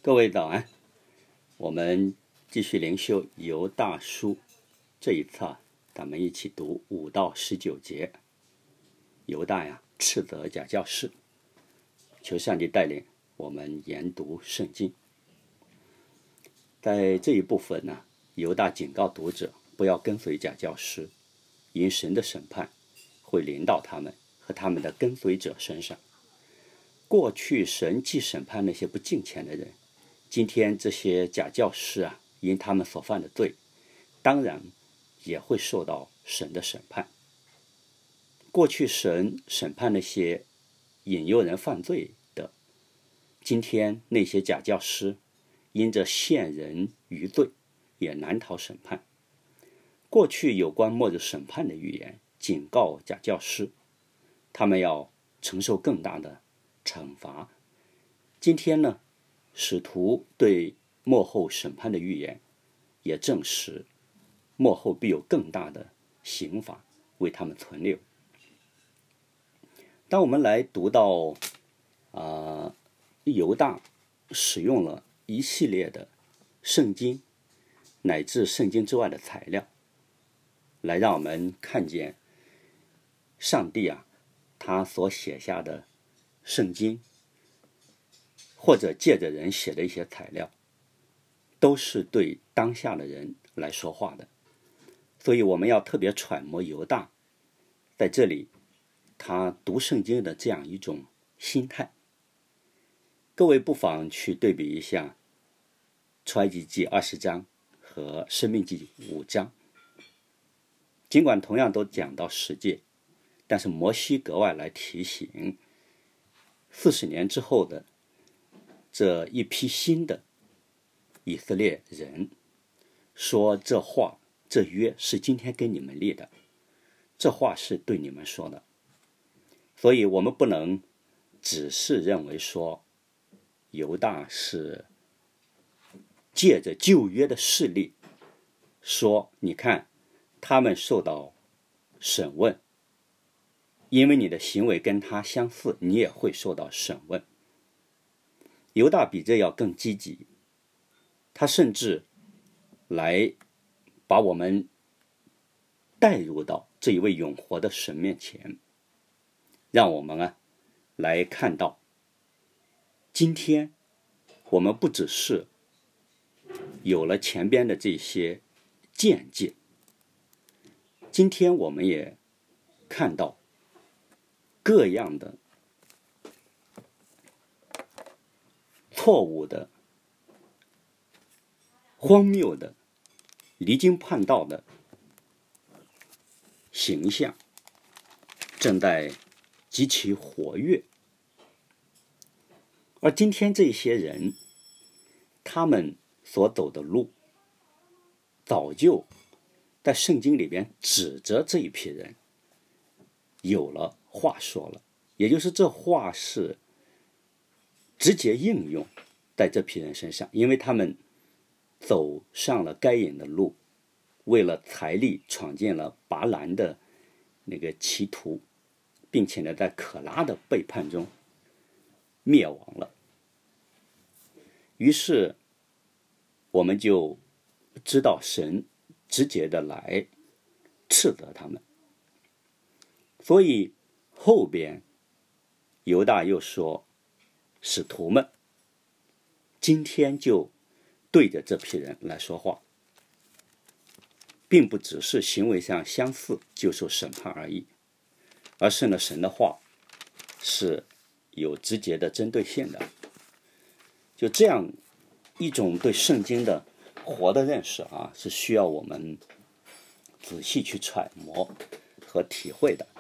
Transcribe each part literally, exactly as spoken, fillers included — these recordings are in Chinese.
各位早安，我们继续灵修犹大书，这一次啊，咱们一起读五到十九节。犹大呀，斥责假教师，求上帝带领我们研读圣经。在这一部分呢，犹大警告读者不要跟随假教师，因神的审判会临到他们和他们的跟随者身上。过去神既审判那些不敬虔的人，今天这些假教师啊，因他们所犯的罪，当然也会受到神的审判。过去神审判那些引诱人犯罪的，今天那些假教师因着陷人于罪，也难逃审判。过去有关末日审判的预言警告假教师，他们要承受更大的惩罚。今天呢，使徒对末后审判的预言也证实，末后必有更大的刑罚为他们存留。当我们来读到呃，犹大使用了一系列的圣经乃至圣经之外的材料，来让我们看见上帝啊，他所写下的圣经，或者借着人写的一些材料，都是对当下的人来说话的。所以我们要特别揣摩犹大在这里他读圣经的这样一种心态。各位不妨去对比一下出埃及记二十章和申命记五章，尽管同样都讲到十诫，但是摩西格外来提醒四十年之后的这一批新的以色列人，说这话这约是今天跟你们立的，这话是对你们说的。所以我们不能只是认为说犹大是借着旧约的势力说，你看他们受到审问，因为你的行为跟他相似，你也会受到审问。犹大比这要更积极，他甚至来把我们带入到这一位永活的神面前，让我们啊来看到，今天我们不只是有了前边的这些见解，今天我们也看到各样的错误的、荒谬的、离经叛道的形象正在极其活跃。而今天这些人，他们所走的路早就在圣经里边指着这一批人有了话说了，也就是这话是直接应用在这批人身上，因为他们走上了该隐的路，为了财力闯进了拔兰的那个歧途，并且呢在可拉的背叛中灭亡了。于是我们就知道神直接的来斥责他们。所以后边犹大又说，使徒们今天就对着这批人来说话，并不只是行为上相似就受审判而已，而是呢神的话是有直接的针对性的。就这样一种对圣经的活的认识啊，是需要我们仔细去揣摩和体会的。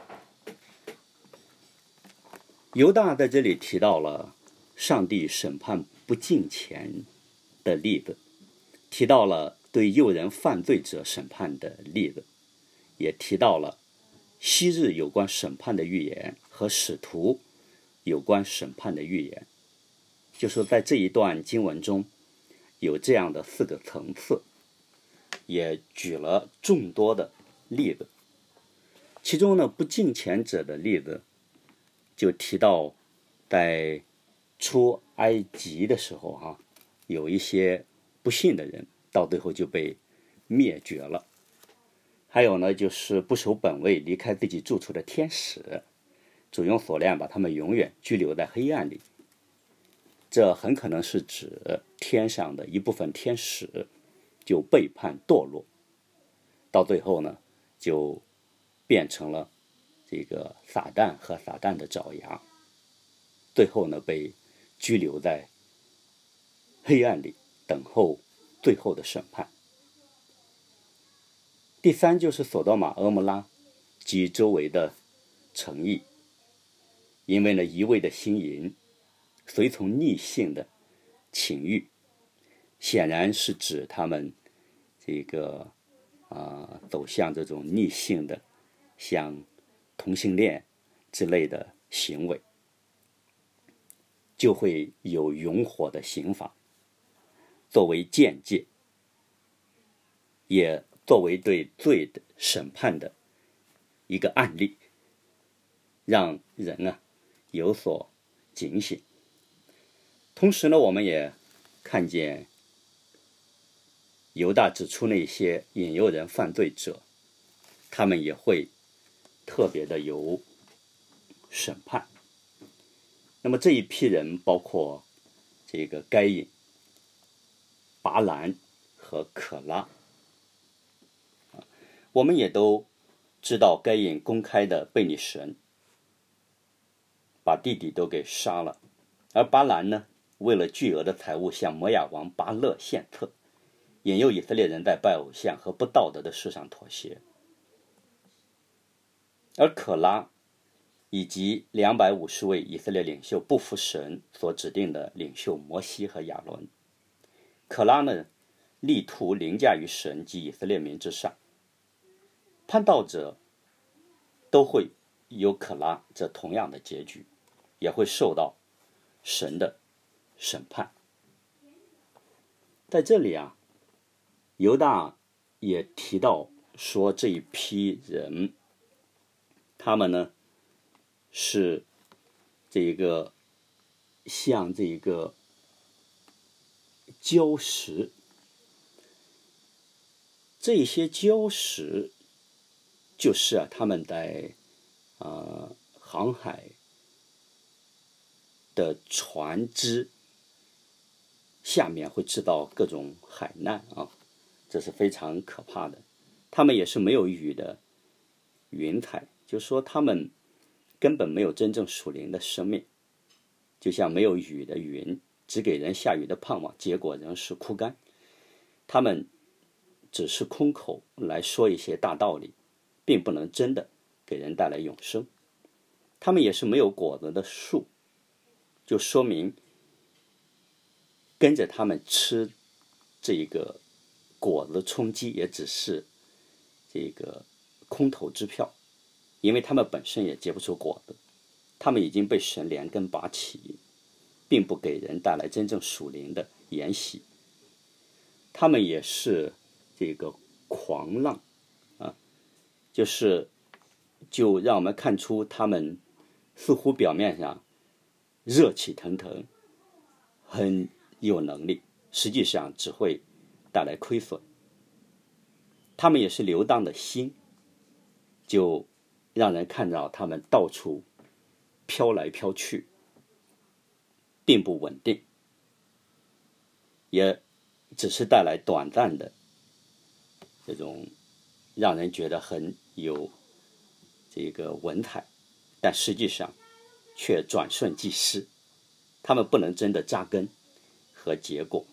犹大在这里提到了上帝审判不敬虔的例子，提到了对诱人犯罪者审判的例子，也提到了昔日有关审判的预言和使徒有关审判的预言。就是在这一段经文中有这样的四个层次，也举了众多的例子。其中呢，不敬虔者的例子就提到在出埃及的时候啊， 有一些不信的人，到最后就被灭绝了。还有呢，就是不守本位离开自己住处的天使，主用锁链把他们永远拘留在黑暗里。这很可能是指天上的一部分天使就背叛堕落，到最后呢，就变成了这个撒旦和撒旦的爪牙，最后呢被拘留在黑暗里，等候最后的审判。第三就是索多玛、蛾摩拉及周围的城邑，因为呢一味的心淫，随从逆性的情欲，显然是指他们这个啊、呃、走向这种逆性的像同性恋之类的行为，就会有永火的刑罚作为鉴戒，也作为对罪的审判的一个案例，让人啊有所警醒。同时呢，我们也看见犹大指出那些引诱人犯罪者，他们也会特别的有审判。那么这一批人包括这个该隐、拔兰和可拉。我们也都知道该隐公开的背逆神，把弟弟都给杀了，而拔兰呢，为了巨额的财物向摩亚王巴勒献策，引诱以色列人在拜偶像和不道德的事上妥协。而可拉以及两百五十位以色列领袖不服神所指定的领袖摩西和亚伦。可拉呢，力图凌驾于神及以色列民之上。叛道者都会有可拉这同样的结局，也会受到神的审判。在这里啊，犹大也提到说，这一批人他们呢是这个像这个礁石，这些礁石就是啊他们在呃航海的船只下面会制造各种海难啊，这是非常可怕的。他们也是没有雨的云彩，就是说他们根本没有真正属灵的生命，就像没有雨的云，只给人下雨的盼望，结果仍是枯干。他们只是空口来说一些大道理，并不能真的给人带来永生。他们也是没有果子的树，就说明跟着他们吃这个果子充饥也只是这个空头支票，因为他们本身也结不出果子，他们已经被神连根拔起，并不给人带来真正属灵的筵席。他们也是这个狂浪啊，就是就让我们看出他们似乎表面上热气腾腾，很有能力，实际上只会带来亏损。他们也是流荡的心，就让人看到他们到处飘来飘去，并不稳定，也只是带来短暂的这种让人觉得很有这个文采，但实际上却转瞬即逝。他们不能真的扎根和结果。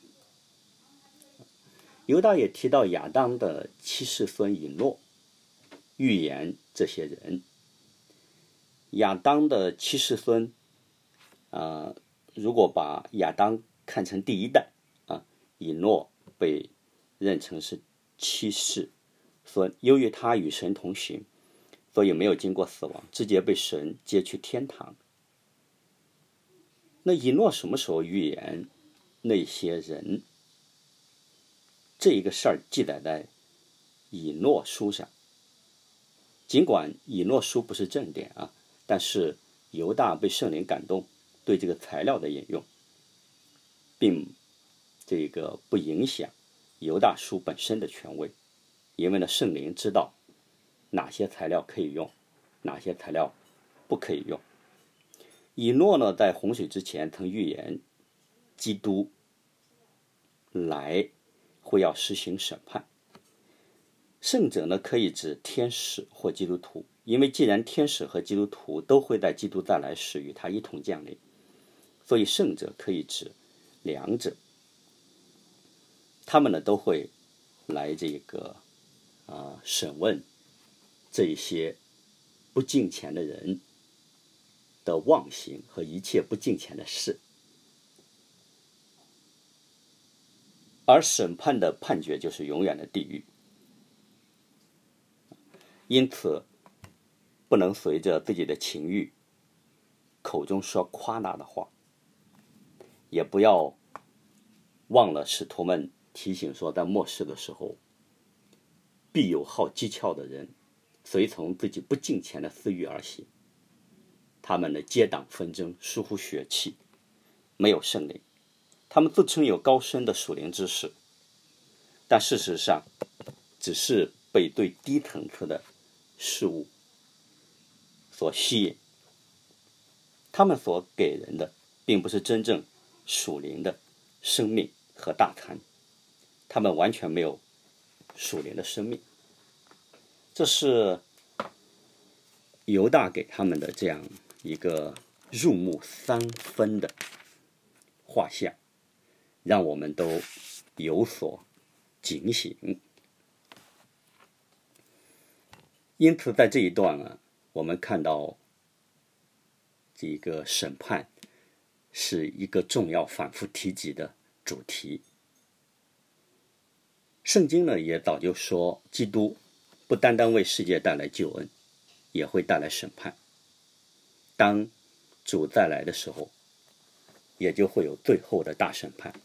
犹大也提到亚当的七世孙以诺，预言这些人。亚当的七世孙，呃，如果把亚当看成第一代啊，以诺被认成是七世孙，由于他与神同行，所以没有经过死亡，直接被神接去天堂。那以诺什么时候预言那些人？这一个事儿记载在以诺书上。尽管以诺书不是正典啊，但是犹大被圣灵感动，对这个材料的引用，并这个不影响犹大书本身的权威，因为呢，圣灵知道哪些材料可以用，哪些材料不可以用。以诺呢，在洪水之前曾预言基督来会要实行审判。圣者呢，可以指天使或基督徒，因为既然天使和基督徒都会在基督再来时与他一同降临，所以圣者可以指两者。他们呢都会来这个啊、呃、审问这一些不敬虔的人的妄行和一切不敬虔的事，而审判的判决就是永远的地狱。因此不能随着自己的情欲口中说夸大的话，也不要忘了使徒们提醒说，在末世的时候必有好讥诮的人随从自己不敬虔的私欲而行，他们的结党纷争，疏忽血气，没有圣灵，他们自称有高深的属灵知识，但事实上只是被对低层次的事物所吸引，他们所给人的并不是真正属灵的生命和大餐，他们完全没有属灵的生命。这是犹大给他们的这样一个入木三分的画像，让我们都有所警醒。因此在这一段啊，我们看到这个审判是一个重要反复提及的主题。圣经呢也早就说，基督不单单为世界带来救恩，也会带来审判。当主再来的时候，也就会有最后的大审判。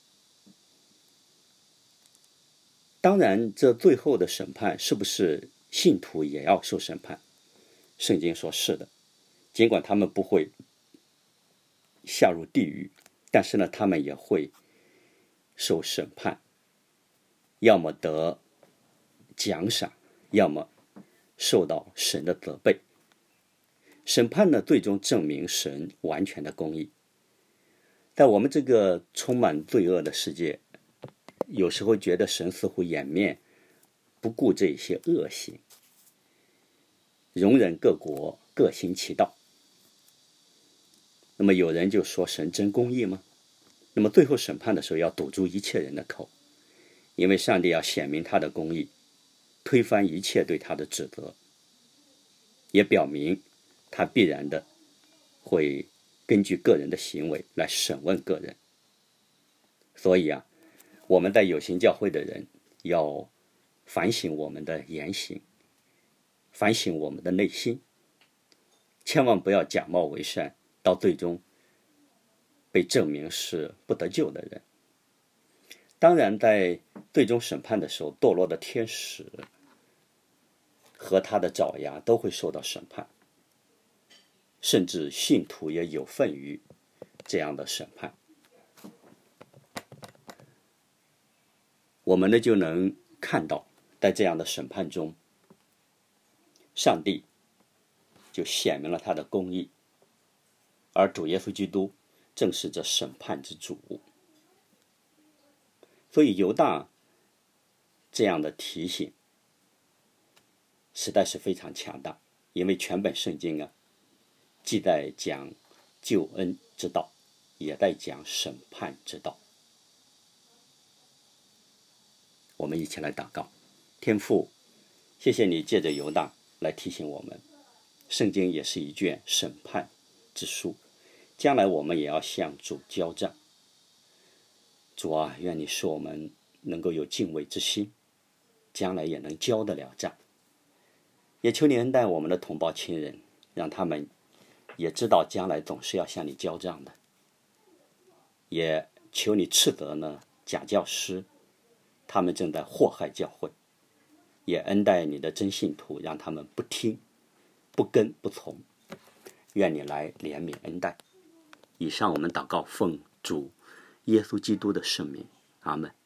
当然，这最后的审判是不是信徒也要受审判？圣经说是的，尽管他们不会下入地狱，但是呢，他们也会受审判，要么得奖赏，要么受到神的责备。审判呢，最终证明神完全的公义。在我们这个充满罪恶的世界，有时候觉得神似乎掩面不顾这些恶行，容忍各国各行其道。那么有人就说，神真公义吗？那么最后审判的时候要堵住一切人的口，因为上帝要显明他的公义，推翻一切对他的指责，也表明他必然的会根据个人的行为来审问个人。所以啊，我们在有形教会的人要反省我们的言行，反省我们的内心，千万不要假冒为善，到最终被证明是不得救的人。当然，在最终审判的时候，堕落的天使和他的爪牙都会受到审判，甚至信徒也有份于这样的审判。我们呢就能看到，在这样的审判中，上帝就显明了他的公义，而主耶稣基督正是这审判之主。所以犹大这样的提醒实在是非常强大，因为全本圣经啊，既在讲救恩之道，也在讲审判之道。我们一起来祷告。天父，谢谢你借着犹大来提醒我们，圣经也是一卷审判之书，将来我们也要向主交账。主啊，愿你使我们能够有敬畏之心，将来也能交得了账。也求你恩待我们的同胞亲人，让他们也知道将来总是要向你交账的。也求你斥责呢假教师，他们正在祸害教会，也恩待你的真信徒，让他们不听不跟不从。愿你来怜悯恩待。以上我们祷告奉主耶稣基督的圣名， 阿门。